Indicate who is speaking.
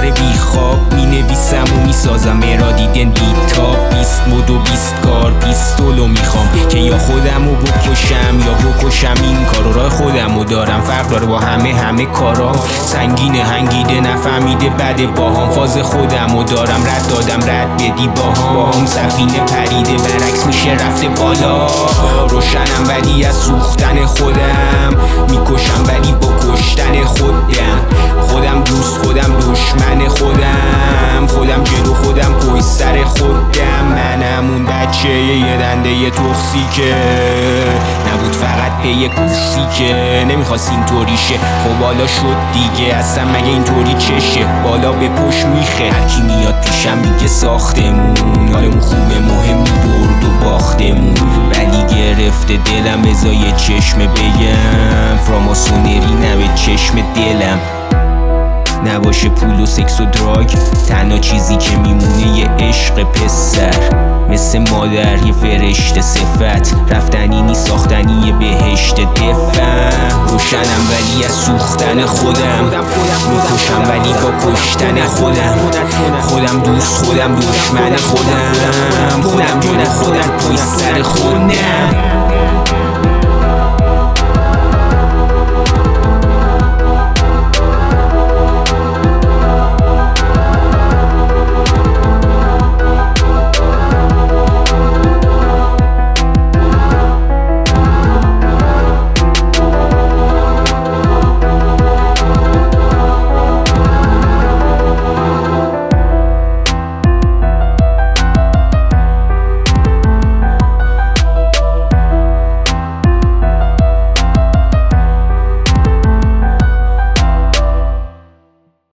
Speaker 1: بیخواب مینویسم و میسازم مرا دیدن بیتاب 20 مد و 20 کار پیستولو میخوام که یا خودمو بکشم یا بکشم این کارو. راه خودمو دارم فرق داره با همه کارام سنگینه هنگیده نفهمیده بده باهام فاز خودمو دارم رد دادم رد بدی باهام سفینه پریده برعکس میشه رفته بالا روشنم ولی از سوختن خودم میکشم ولی با کشتن خودم دوست خودم دشمن خودم جلو خودم پشت سر خودم منم اون بچه یه دنده توکسیکه نبود فقط پی کورسی که نمیخواست اینطوری شه خب بالا شد دیگه اصلا مگه اینطوری چشه بالا به پشت میخه هرکی میاد پیشم میگه ساختمون حالمون خوبه مهمی برد و باختمون ولی گرفته دلم ازای چشم بگم فراماسونری نه به چشم دلم نباشه پول و سکس و دراگ تنها چیزی که میمونه یه عشق پسر مثل مادر یه فرشته صفت رفتنی نی ساختنی یه بهشت دفم روشنم ولی از سوختن خودم میکشم ولی با کشتن خودم دوست خودم دشمن خودم جلو خودم پشت سر خودم